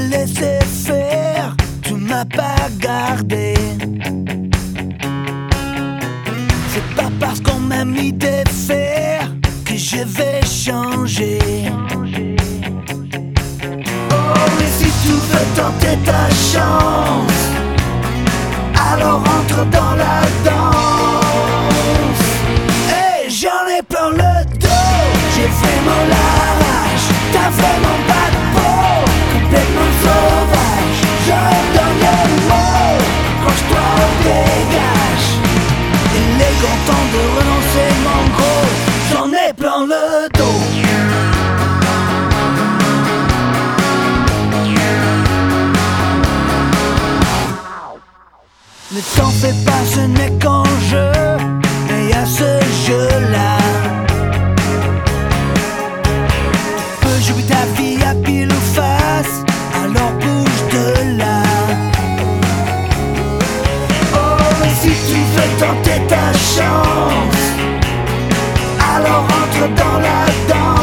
laissé faire, tu m'as pas gardé. C'est pas parce qu'on m'a mis des fers que je vais changer. Oh, mais si tu veux tenter ta chance, alors entre dans la danse. Hey, j'en ai plein le dos, j'ai vraiment la rage. T'as vraiment pas de peau, complètement sauvage. J'aurais le dernier mot, range-toi au dégage. Élégant temps de renoncer mon gros, j'en ai plein le dos. Ne t'en fais pas, ce n'est qu'un jeu, et à ce jeu-là tu peux jouer ta vie à pile ou face, alors bouge de là. Oh, mais si tu veux tenter ta chance, alors entre dans la danse.